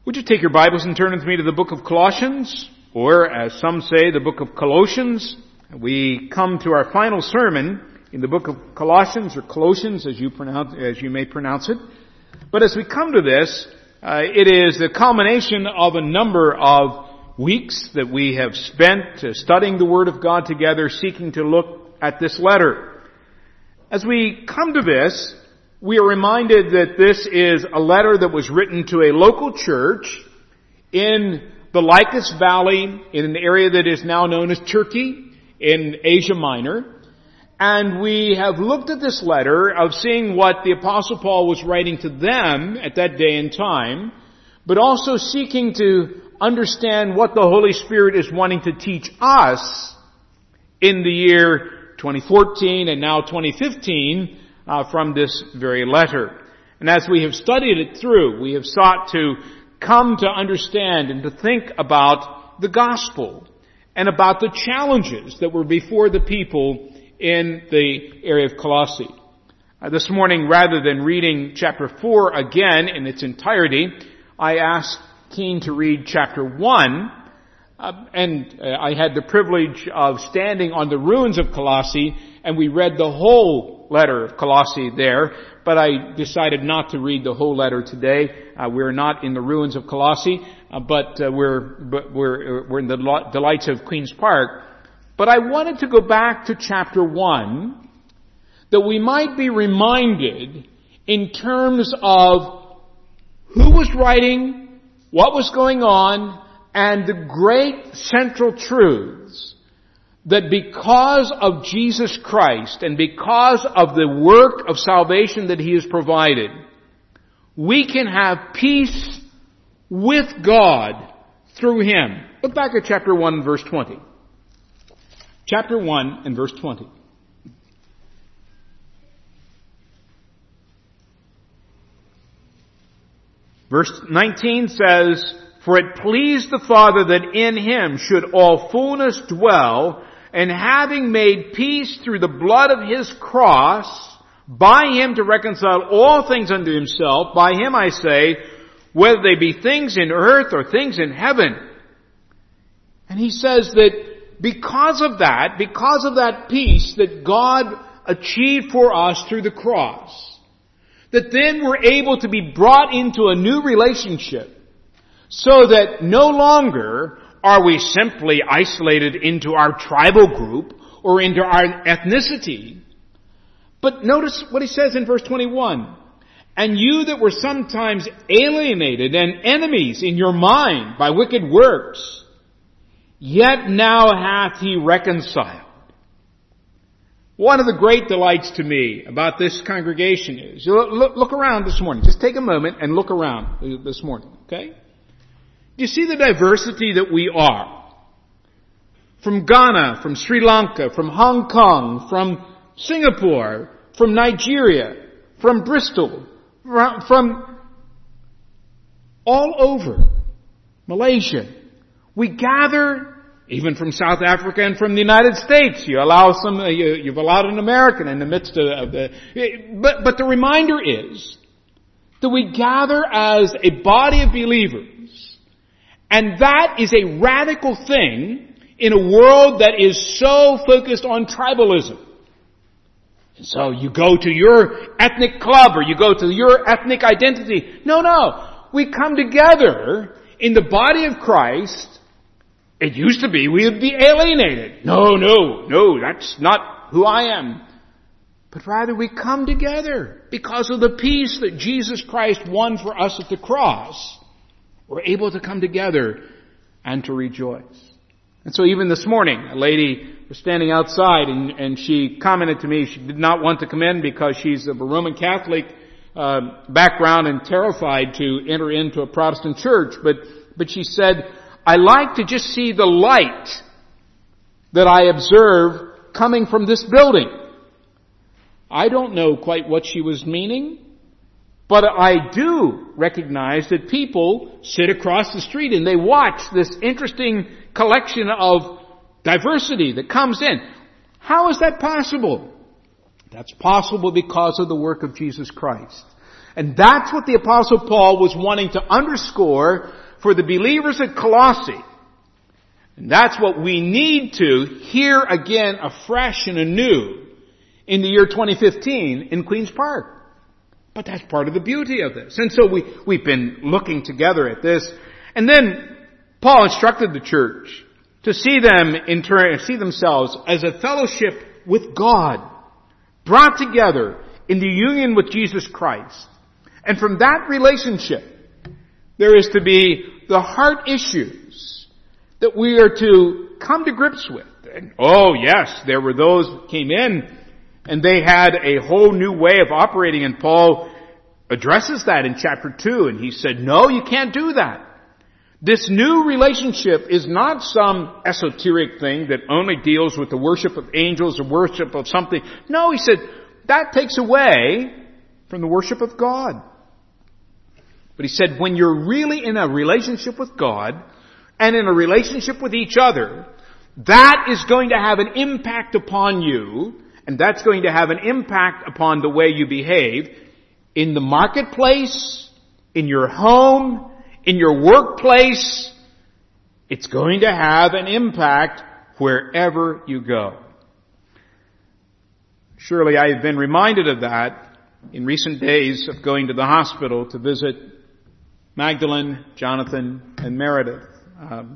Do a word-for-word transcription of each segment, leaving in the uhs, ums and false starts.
Would you take your Bibles and turn with me to the book of Colossians, or as some say, the book of Colossians? We come to our final sermon in the book of Colossians, or Colossians, as you pronounce, as you may pronounce it. But as we come to this, uh, it is the culmination of a number of weeks that we have spent uh, studying the Word of God together, seeking to look at this letter. As we come to this, we are reminded that this is a letter that was written to a local church in the Lycus Valley, in an area that is now known as Turkey, in Asia Minor. And we have looked at this letter of seeing what the Apostle Paul was writing to them at that day and time, but also seeking to understand what the Holy Spirit is wanting to teach us in the year twenty fourteen and now twenty fifteen, Uh, from this very letter. And as we have studied it through, we have sought to come to understand and to think about the gospel and about the challenges that were before the people in the area of Colossae. Uh, this morning, rather than reading chapter four again in its entirety, I asked Keene to read chapter one, uh, and uh, I had the privilege of standing on the ruins of Colossae, and we read the whole letter of Colossae there, but I decided not to read the whole letter today. Uh, we're not in the ruins of Colossae, uh, but uh, we're but we're we're in the delights of Queen's Park. But I wanted to go back to chapter one, that we might be reminded in terms of who was writing, what was going on, and the great central truths that because of Jesus Christ and because of the work of salvation that He has provided, we can have peace with God through Him. Look back at chapter one, verse twenty. Chapter one and verse twenty. Verse nineteen says, "For it pleased the Father that in Him should all fullness dwell, and having made peace through the blood of His cross, by Him to reconcile all things unto Himself, by Him I say, whether they be things in earth or things in heaven." And He says that because of that, because of that peace that God achieved for us through the cross, that then we're able to be brought into a new relationship, so that no longer are we simply isolated into our tribal group or into our ethnicity. But notice what He says in verse twenty-one. "And you that were sometimes alienated and enemies in your mind by wicked works, yet now hath He reconciled." One of the great delights to me about this congregation is, look, look around this morning. Just take a moment and look around this morning, okay? Do you see the diversity that we are? From Ghana, from Sri Lanka, from Hong Kong, from Singapore, from Nigeria, from Bristol, from all over Malaysia. We gather, even from South Africa and from the United States. You allow some, you, you've allowed an American in the midst of, of the, but, but the reminder is that we gather as a body of believers. And that is a radical thing in a world that is so focused on tribalism. And so you go to your ethnic club or you go to your ethnic identity. No, no. We come together in the body of Christ. It used to be we would be alienated. No, no, no, that's not who I am. But rather we come together because of the peace that Jesus Christ won for us at the cross. We're able to come together and to rejoice. And so even this morning, a lady was standing outside and, and she commented to me she did not want to come in because she's of a Roman Catholic uh, background and terrified to enter into a Protestant church. But, but she said, "I like to just see the light that I observe coming from this building." I don't know quite what she was meaning. But I do recognize that people sit across the street and they watch this interesting collection of diversity that comes in. How is that possible? That's possible because of the work of Jesus Christ. And that's what the Apostle Paul was wanting to underscore for the believers at Colossae. And that's what we need to hear again afresh and anew in the year twenty fifteen in Queen's Park. But that's part of the beauty of this. And so we, we've been looking together at this. And then Paul instructed the church to see them in turn, see themselves as a fellowship with God, brought together in the union with Jesus Christ. And from that relationship, there is to be the heart issues that we are to come to grips with. And, oh yes, there were those who came in and they had a whole new way of operating, and Paul addresses that in chapter two, and he said, no, you can't do that. This new relationship is not some esoteric thing that only deals with the worship of angels or worship of something. No, he said, that takes away from the worship of God. But he said, when you're really in a relationship with God and in a relationship with each other, that is going to have an impact upon you, and that's going to have an impact upon the way you behave in the marketplace, in your home, in your workplace. It's going to have an impact wherever you go. Surely I have been reminded of that in recent days of going to the hospital to visit Magdalene, Jonathan, and Meredith. Um,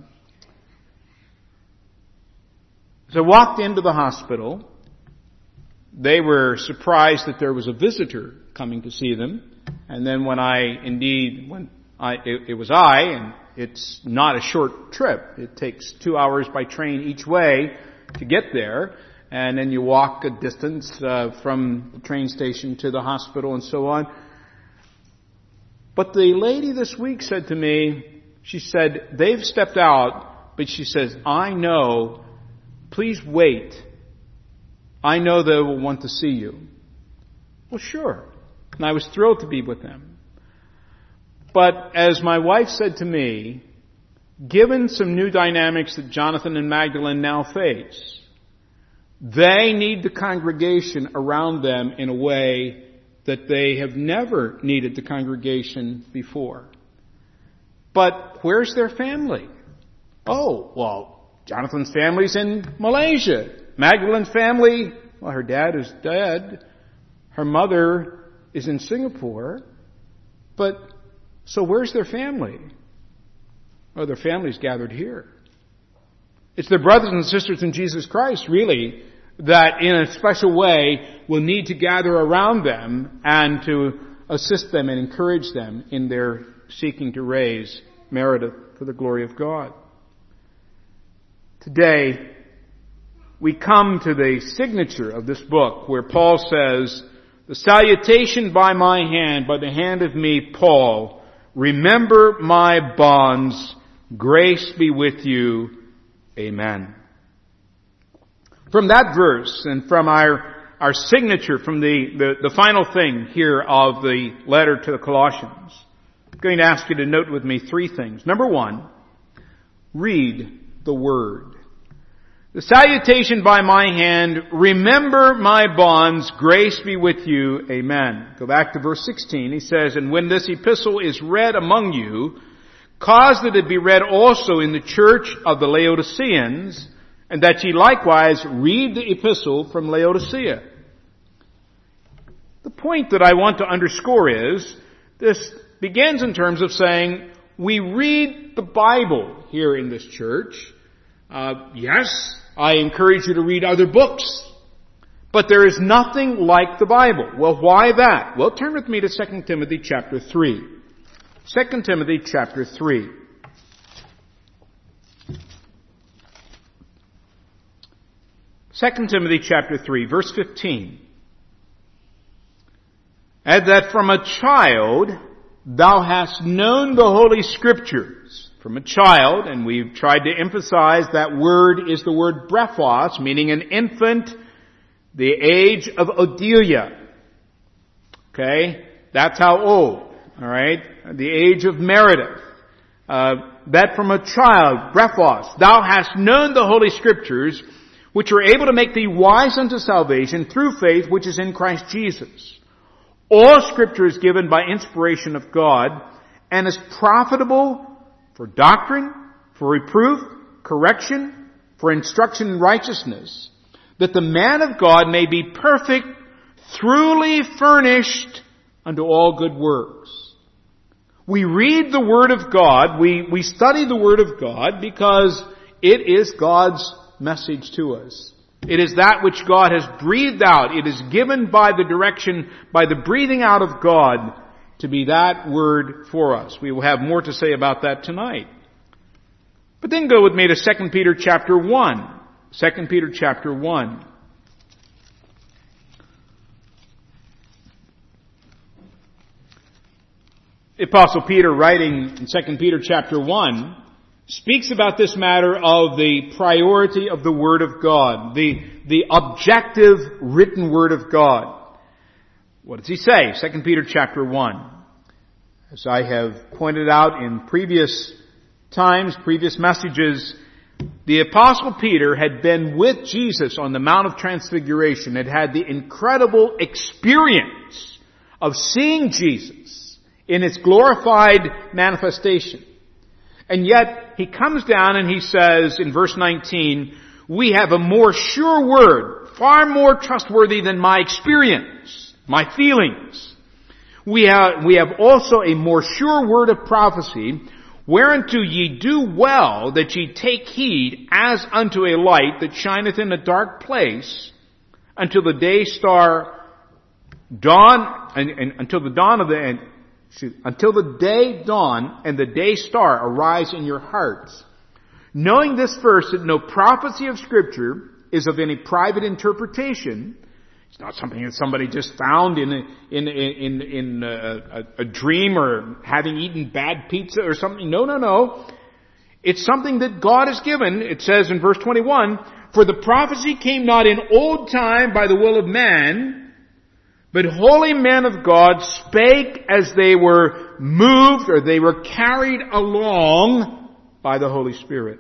as I walked into the hospital, they were surprised that there was a visitor coming to see them. And then when I, indeed, when I, it, it was I, and it's not a short trip. It takes two hours by train each way to get there. And then you walk a distance uh, from the train station to the hospital and so on. But the lady this week said to me, she said, they've stepped out, but she says, I know, please wait. I know they will want to see you. Well, sure. And I was thrilled to be with them. But as my wife said to me, given some new dynamics that Jonathan and Magdalene now face, they need the congregation around them in a way that they have never needed the congregation before. But where's their family? Oh, well, Jonathan's family's in Malaysia. Magdalene's family, well, her dad is dead. Her mother is in Singapore. But, so where's their family? Oh, their family's gathered here. It's their brothers and sisters in Jesus Christ, really, that in a special way will need to gather around them and to assist them and encourage them in their seeking to raise Meredith for the glory of God. Today, we come to the signature of this book where Paul says, the salutation by my hand, by the hand of me, Paul, remember my bonds, grace be with you, amen. From that verse and from our, our signature, from the, the, the final thing here of the letter to the Colossians, I'm going to ask you to note with me three things. Number one, read the Word. The salutation by my hand, remember my bonds, grace be with you, amen. Go back to verse sixteen. He says, and when this epistle is read among you, cause that it be read also in the church of the Laodiceans, and that ye likewise read the epistle from Laodicea. The point that I want to underscore is, this begins in terms of saying, we read the Bible here in this church. Uh, yes, I encourage you to read other books. But there is nothing like the Bible. Well, why that? Well, turn with me to Second Timothy chapter three. Second Timothy chapter three. Second Timothy chapter three, verse fifteen. And that from a child thou hast known the Holy Scriptures. From a child, and we've tried to emphasize that word is the word brephos, meaning an infant, the age of Odelia. Okay? That's how old. Alright? The age of Meredith. Uh, that from a child, brephos, thou hast known the Holy Scriptures, which are able to make thee wise unto salvation through faith which is in Christ Jesus. All Scripture is given by inspiration of God and is profitable for doctrine, for reproof, correction, for instruction in righteousness, that the man of God may be perfect, thoroughly furnished unto all good works. We read the Word of God, we, we study the Word of God because it is God's message to us. It is that which God has breathed out. It is given by the direction, by the breathing out of God to be that Word for us. We will have more to say about that tonight. But then go with me to Second Peter chapter one. Second Peter chapter one. The Apostle Peter, writing in Second Peter chapter one, speaks about this matter of the priority of the Word of God, the, the objective written Word of God. What does he say? Second Peter chapter one. As I have pointed out in previous times, previous messages, the Apostle Peter had been with Jesus on the Mount of Transfiguration, had had the incredible experience of seeing Jesus in its glorified manifestation. And yet, he comes down and he says in verse nineteen, we have a more sure word, far more trustworthy than my experience, my feelings. We have, we have also a more sure word of prophecy, whereunto ye do well that ye take heed as unto a light that shineth in a dark place until the day star dawn, and, and until the dawn of the end, until the day dawn and the day star arise in your hearts. Knowing this first, that no prophecy of Scripture is of any private interpretation. It's not something that somebody just found in a, in in in a, a, a dream or having eaten bad pizza or something. No, no, no. It's something that God has given. It says in verse twenty-one, for the prophecy came not in old time by the will of man, but holy men of God spake as they were moved or they were carried along by the Holy Spirit.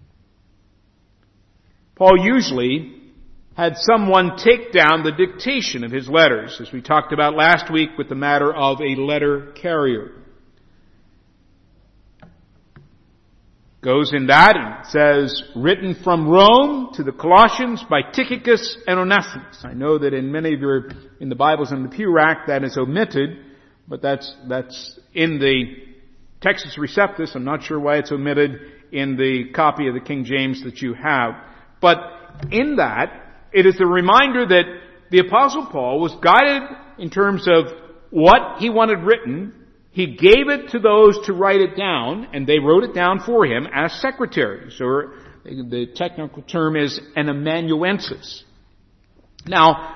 Paul usually had someone take down the dictation of his letters, as we talked about last week with the matter of a letter carrier. Goes in that and says, written from Rome to the Colossians by Tychicus and Onesimus. I know that in many of your, in the Bibles in the pew rack that is omitted, but that's, that's in the Textus Receptus. I'm not sure why it's omitted in the copy of the King James that you have. But in that, it is a reminder that the Apostle Paul was guided in terms of what he wanted written. He gave it to those to write it down, and they wrote it down for him as secretaries, or the technical term is an amanuensis. Now,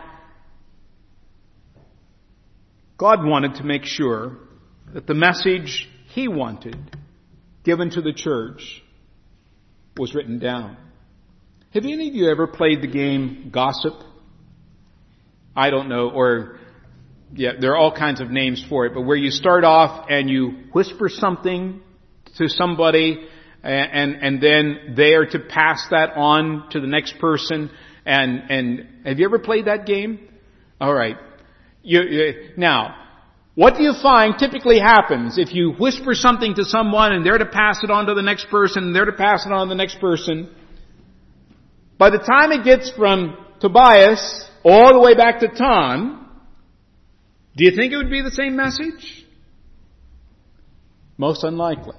God wanted to make sure that the message He wanted given to the church was written down. Have any of you ever played the game Gossip? I don't know, or yeah, there are all kinds of names for it, but where you start off and you whisper something to somebody and, and, and then they are to pass that on to the next person. And, and have you ever played that game? All right. You, you, now, what do you find typically happens if you whisper something to someone and they're to pass it on to the next person and they're to pass it on to the next person? By the time it gets from Tobias all the way back to Tom, do you think it would be the same message? Most unlikely.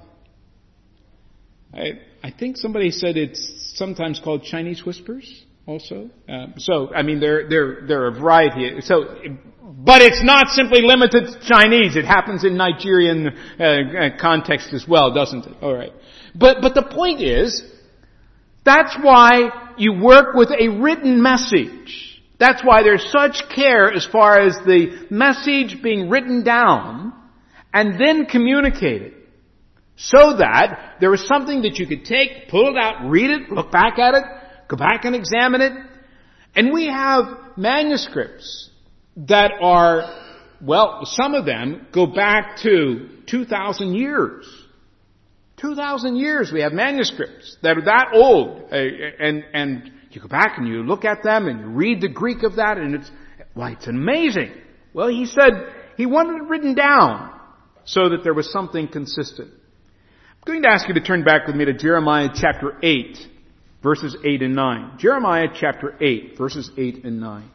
I, I think somebody said it's sometimes called Chinese whispers also. Uh, so, I mean, there, there, there are a variety. So, but it's not simply limited to Chinese. It happens in Nigerian uh, context as well, doesn't it? All right. But, but the point is, that's why you work with a written message. That's why there's such care as far as the message being written down and then communicated. So that there is something that you could take, pull it out, read it, look back at it, go back and examine it. And we have manuscripts that are, well, some of them go back to two thousand years. two thousand years we have manuscripts that are that old. And, and you go back and you look at them and you read the Greek of that and it's, well, it's amazing. Well, he said he wanted it written down so that there was something consistent. I'm going to ask you to turn back with me to Jeremiah chapter eight, verses eight and nine. Jeremiah chapter eight, verses eight and nine.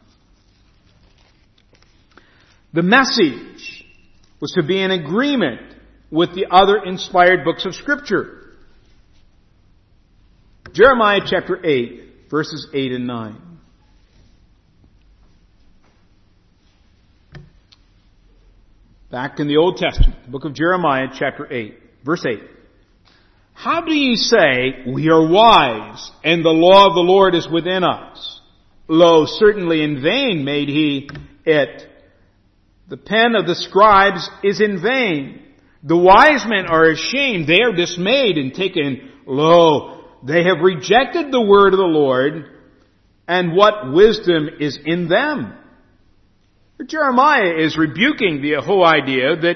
The message was to be in agreement with the other inspired books of Scripture. Jeremiah chapter eight, verses eight and nine. Back in the Old Testament, the book of Jeremiah chapter eight, verse eight. How do ye say, we are wise, and the law of the Lord is within us? Lo, certainly in vain made he it. The pen of the scribes is in vain. The wise men are ashamed. They are dismayed and taken. Lo, they have rejected the word of the Lord, and what wisdom is in them? Jeremiah is rebuking the whole idea that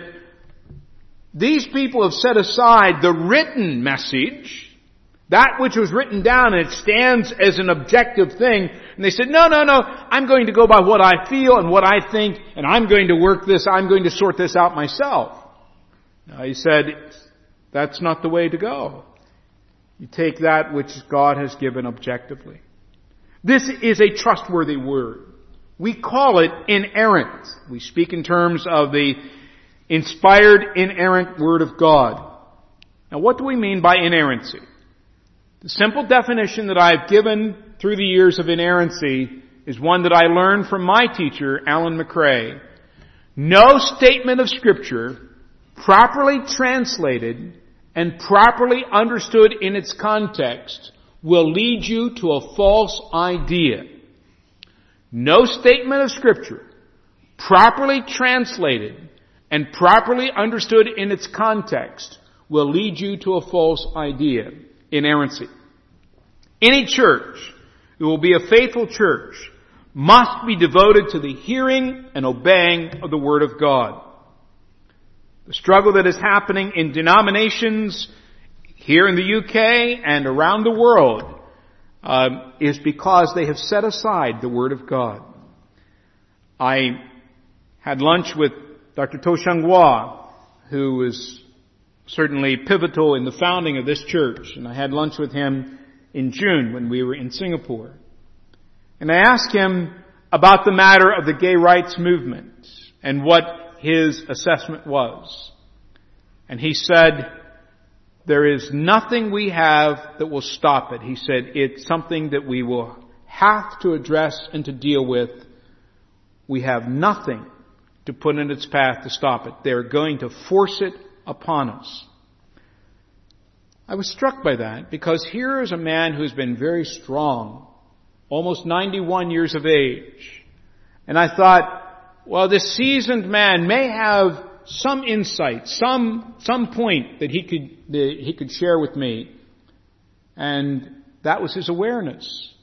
these people have set aside the written message, that which was written down and it stands as an objective thing. And they said, no, no, no, I'm going to go by what I feel and what I think, and I'm going to work this, I'm going to sort this out myself. Now, he said, that's not the way to go. You take that which God has given objectively. This is a trustworthy word. We call it inerrant. We speak in terms of the inspired, inerrant Word of God. Now, what do we mean by inerrancy? The simple definition that I've given through the years of inerrancy is one that I learned from my teacher, Alan McRae. No statement of Scripture, properly translated and properly understood in its context, will lead you to a false idea. No statement of Scripture, properly translated and properly understood in its context, will lead you to a false idea, inerrancy. Any church who will be a faithful church must be devoted to the hearing and obeying of the Word of God. The struggle that is happening in denominations here in the U K and around the world uh, is because they have set aside the Word of God. I had lunch with Doctor To Shung Hua, who was certainly pivotal in the founding of this church, and I had lunch with him in June when we were in Singapore. And I asked him about the matter of the gay rights movement and what his assessment was. And he said, there is nothing we have that will stop it. He said, it's something that we will have to address and to deal with. We have nothing to put in its path to stop it. They're going to force it upon us. I was struck by that because here is a man who's been very strong, almost ninety-one years of age. And I thought, well, this seasoned man may have some insight, some some point that he could that he could share with me. And that was his awareness.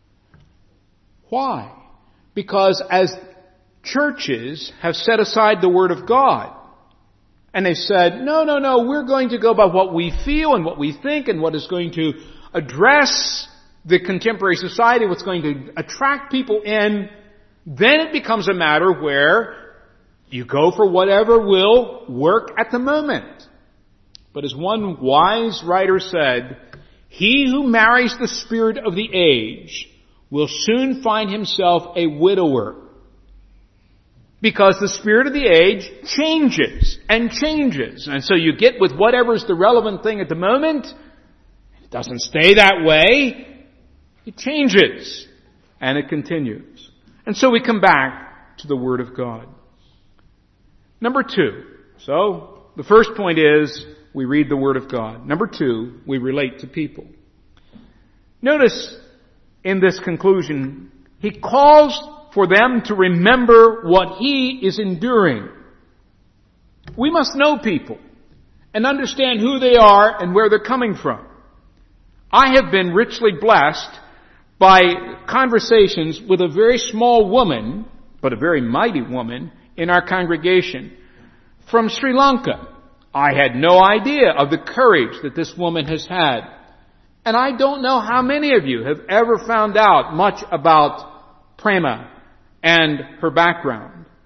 Why? Because as churches have set aside the Word of God, and they said, no, no, no, we're going to go by what we feel and what we think and what is going to address the contemporary society, what's going to attract people in, then it becomes a matter where you go for whatever will work at the moment. But as one wise writer said, he who marries the spirit of the age will soon find himself a widower. Because the spirit of the age changes and changes. And so you get with whatever's the relevant thing at the moment. It doesn't stay that way. It changes. And it continues. And so we come back to the Word of God. Number two. So, the first point is we read the Word of God. Number two, we relate to people. Notice in this conclusion, he calls for them to remember what he is enduring. We must know people and understand who they are and where they're coming from. I have been richly blessed by conversations with a very small woman, but a very mighty woman, in our congregation from Sri Lanka. I had no idea of the courage that this woman has had. And I don't know how many of you have ever found out much about Prema and her background.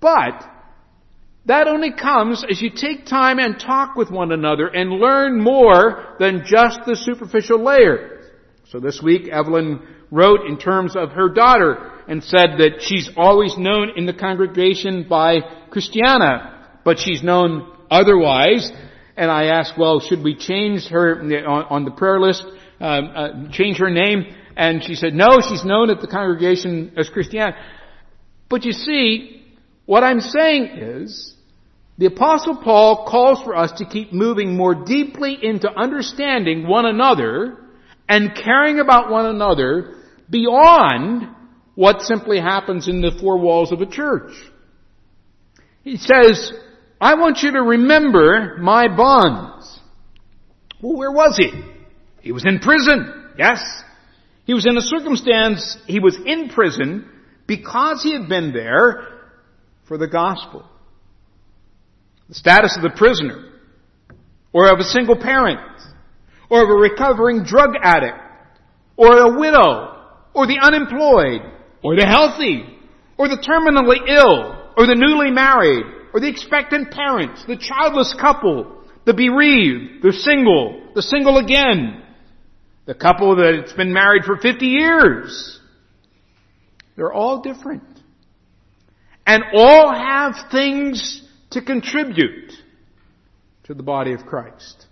But that only comes as you take time and talk with one another and learn more than just the superficial layer. So this week, Evelyn wrote in terms of her daughter and said that she's always known in the congregation by Christiana, but she's known otherwise. And I asked, well, should we change her on, on the prayer list, um, uh, change her name? And she said, no, she's known at the congregation as Christiana. But you see, what I'm saying is, the Apostle Paul calls for us to keep moving more deeply into understanding one another and caring about one another beyond what simply happens in the four walls of a church. He says, I want you to remember my bonds. Well, where was he? He was in prison. Yes. He was in a circumstance, he was in prison because he had been there for the gospel. The status of the prisoner, or of a single parent, or of a recovering drug addict, or a widow, or the unemployed, or the healthy, or the terminally ill, or the newly married, or the expectant parents, the childless couple, the bereaved, the single, the single again, the couple that's been married for fifty years. They're all different. And all have things to contribute to the body of Christ.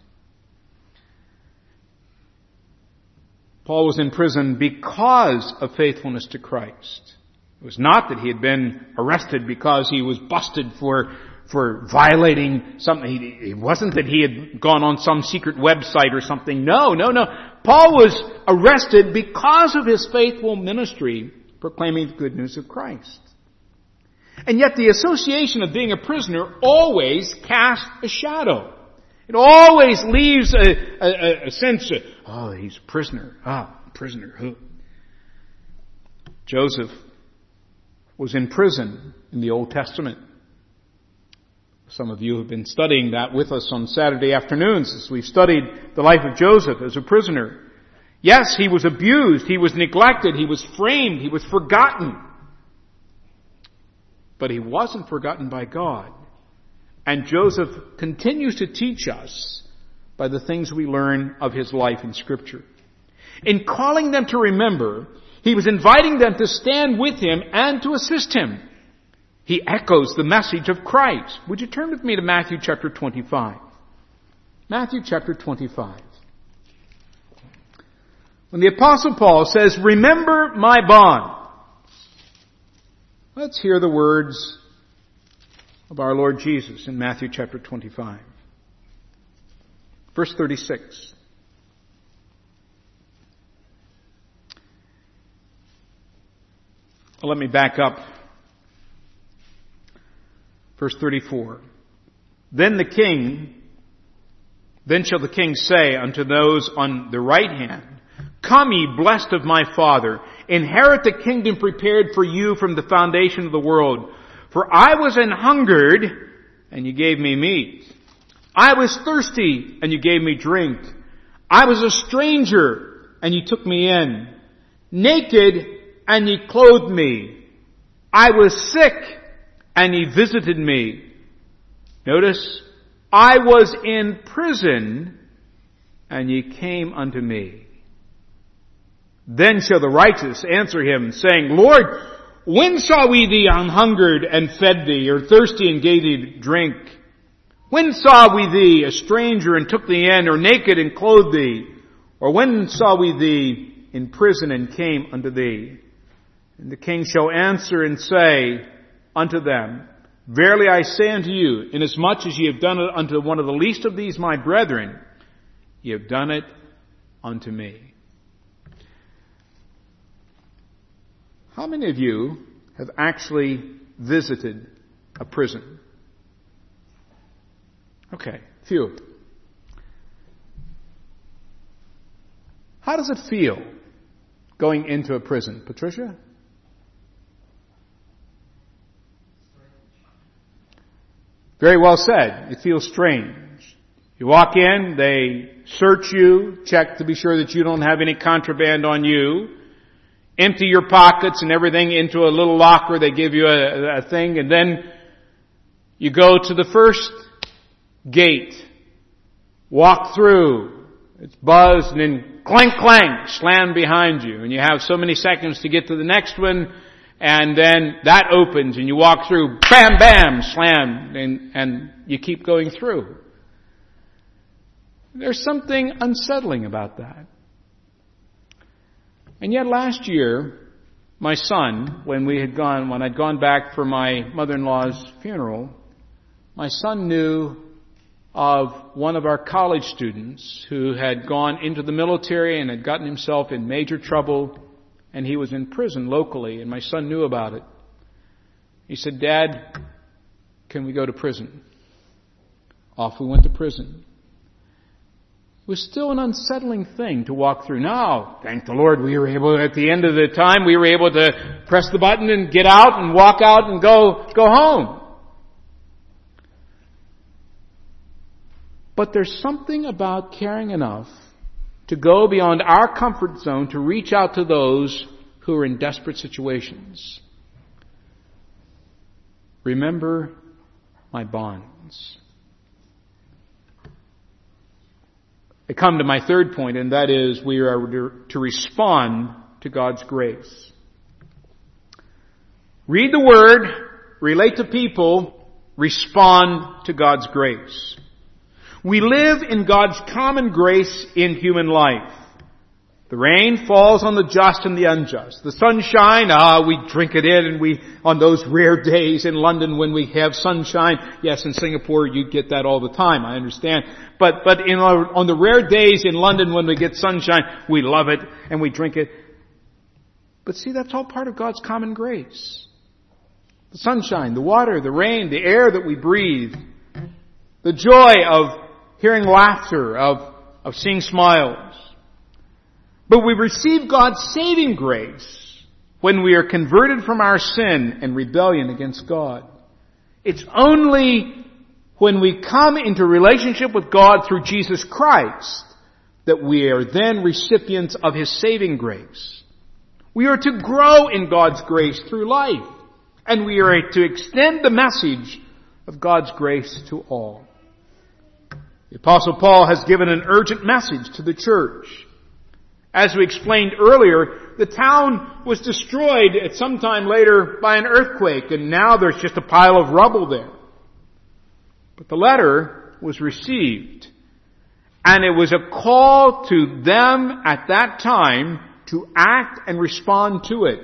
Paul was in prison because of faithfulness to Christ. It was not that he had been arrested because he was busted for, for violating something. It wasn't that he had gone on some secret website or something. No, no, no. Paul was arrested because of his faithful ministry proclaiming the good news of Christ. And yet the association of being a prisoner always casts a shadow. It always leaves a, a, a sense of, oh, he's a prisoner. Ah, prisoner. Who? Joseph was in prison in the Old Testament. Some of you have been studying that with us on Saturday afternoons as we've studied the life of Joseph as a prisoner. Yes, he was abused, he was neglected, he was framed, he was forgotten. But he wasn't forgotten by God. And Joseph continues to teach us by the things we learn of his life in Scripture. In calling them to remember, he was inviting them to stand with him and to assist him. He echoes the message of Christ. Would you turn with me to Matthew chapter twenty-five? Matthew chapter twenty-five. When the Apostle Paul says, remember my bond, let's hear the words of our Lord Jesus in Matthew chapter twenty-five. Verse thirty-six. Well, let me back up. Verse thirty-four. Then the king, then shall the king say unto those on the right hand, come ye blessed of my Father, inherit the kingdom prepared for you from the foundation of the world. For I was an hungered, and you gave me meat. I was thirsty, and you gave me drink. I was a stranger, and you took me in. Naked, and ye clothed me. I was sick, and ye visited me. Notice, I was in prison, and ye came unto me. Then shall the righteous answer him, saying, Lord, when saw we thee an hungered and fed thee, or thirsty and gave thee drink? When saw we thee a stranger and took thee in, or naked and clothed thee? Or when saw we thee in prison and came unto thee? And the king shall answer and say unto them, verily I say unto you, inasmuch as ye have done it unto one of the least of these my brethren, ye have done it unto me. How many of you have actually visited a prison? Okay, few. How does it feel going into a prison? Patricia? Very well said. It feels strange. You walk in, they search you, check to be sure that you don't have any contraband on you, empty your pockets and everything into a little locker. They give you a, a thing, and then You go to the first gate, walk through, it's buzzed, and then clank, clank, slam behind you. And you have so many seconds to get to the next one, and then that opens, and you walk through, bam, bam, slam, and, and you keep going through. There's something unsettling about that. And yet last year, my son, when we had gone, when I'd gone back for my mother-in-law's funeral, my son knew of one of our college students who had gone into the military and had gotten himself in major trouble, and he was in prison locally, and my son knew about it. He said, "Dad, can we go to prison?" Off we went to prison. It was still an unsettling thing to walk through. Now, thank the Lord, we were able, at the end of the time, we were able to press the button and get out and walk out and go, go home. But there's something about caring enough to go beyond our comfort zone to reach out to those who are in desperate situations. Remember my bonds. I come to my third point, and that is we are to respond to God's grace. Read the Word, relate to people, respond to God's grace. We live in God's common grace in human life. The rain falls on the just and the unjust. The sunshine, ah, we drink it in, and we, on those rare days in London when we have sunshine, yes, in Singapore you get that all the time, I understand. But, but in our, on the rare days in London when we get sunshine, we love it and we drink it. But see, that's all part of God's common grace. The sunshine, the water, the rain, the air that we breathe, the joy of hearing laughter, of, of seeing smiles. But we receive God's saving grace when we are converted from our sin and rebellion against God. It's only when we come into relationship with God through Jesus Christ that we are then recipients of His saving grace. We are to grow in God's grace through life, and we are to extend the message of God's grace to all. The Apostle Paul has given an urgent message to the church. As we explained earlier, the town was destroyed at some time later by an earthquake, and now there's just a pile of rubble there. But the letter was received, and it was a call to them at that time to act and respond to it.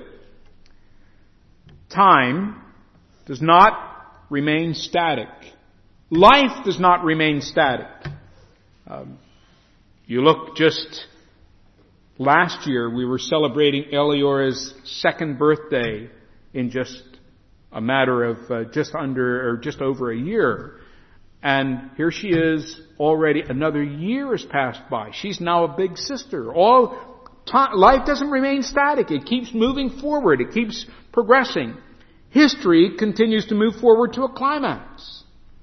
Time does not remain static. Life does not remain static. Um, you look just... Last year, we were celebrating Eleora's second birthday in just a matter of uh, just under or just over a year. And here she is already. Another year has passed by. She's now a big sister. All time, life doesn't remain static. It keeps moving forward. It keeps progressing. History continues to move forward to a climax.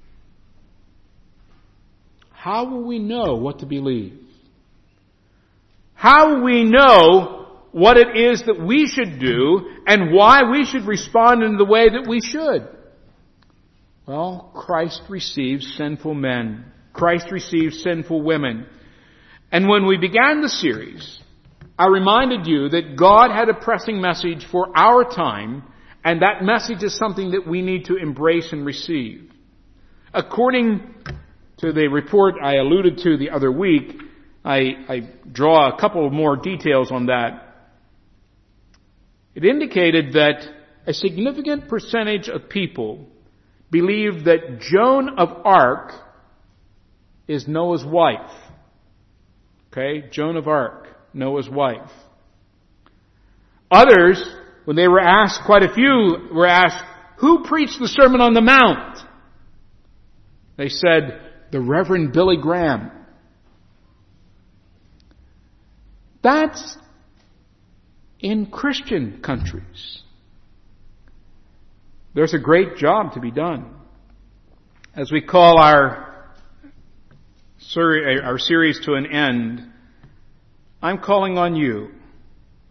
How will we know what to believe? How will we know what it is that we should do and why we should respond in the way that we should? Well, Christ receives sinful men. Christ receives sinful women. And when we began the series, I reminded you that God had a pressing message for our time, and that message is something that we need to embrace and receive. According to the report I alluded to the other week, I, I draw a couple of more details on that. It indicated that a significant percentage of people believe that Joan of Arc is Noah's wife. Okay, Joan of Arc, Noah's wife. Others, when they were asked, quite a few were asked, who preached the Sermon on the Mount? They said, the Reverend Billy Graham. That's in Christian countries. There's a great job to be done. As we call our, our series to an end, I'm calling on you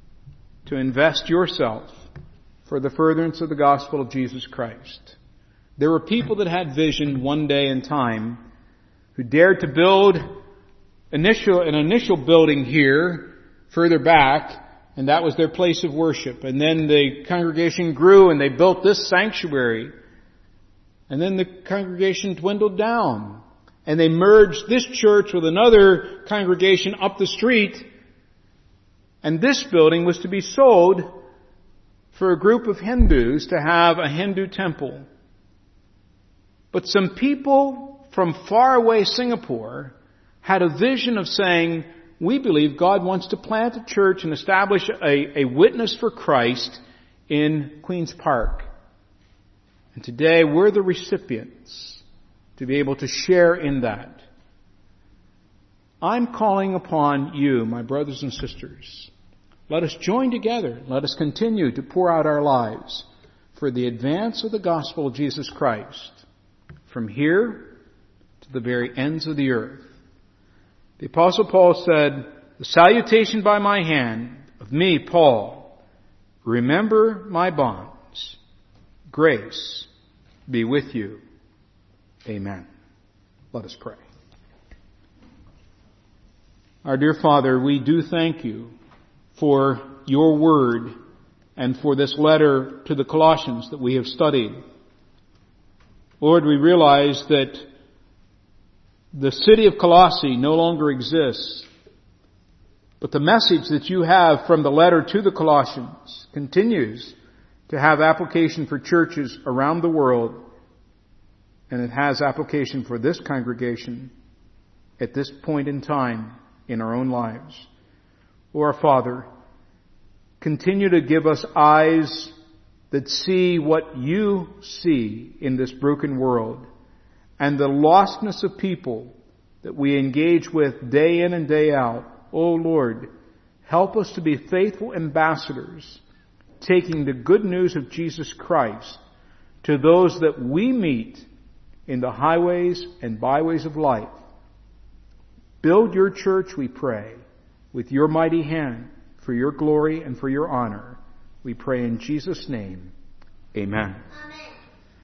to invest yourself for the furtherance of the gospel of Jesus Christ. There were people that had vision one day in time who dared to build initial, an initial building here, further back, and that was their place of worship. And then the congregation grew and they built this sanctuary. And then the congregation dwindled down. And they merged this church with another congregation up the street. And this building was to be sold for a group of Hindus to have a Hindu temple. But some people from faraway Singapore had a vision of saying, we believe God wants to plant a church and establish a, a witness for Christ in Queen's Park. And today we're the recipients to be able to share in that. I'm calling upon you, my brothers and sisters. Let us join together. Let us continue to pour out our lives for the advance of the gospel of Jesus Christ from here to the very ends of the earth. The Apostle Paul said, the salutation by my hand of me, Paul, remember my bonds. Grace be with you. Amen. Let us pray. Our dear Father, we do thank you for your word and for this letter to the Colossians that we have studied. Lord, we realize that the city of Colossae no longer exists, but the message that you have from the letter to the Colossians continues to have application for churches around the world, and it has application for this congregation at this point in time in our own lives. O our Father, continue to give us eyes that see what you see in this broken world and the lostness of people that we engage with day in and day out. O Lord, help us to be faithful ambassadors, taking the good news of Jesus Christ to those that we meet in the highways and byways of life. Build your church, we pray, with your mighty hand for your glory and for your honor. We pray in Jesus' name. Amen. Amen.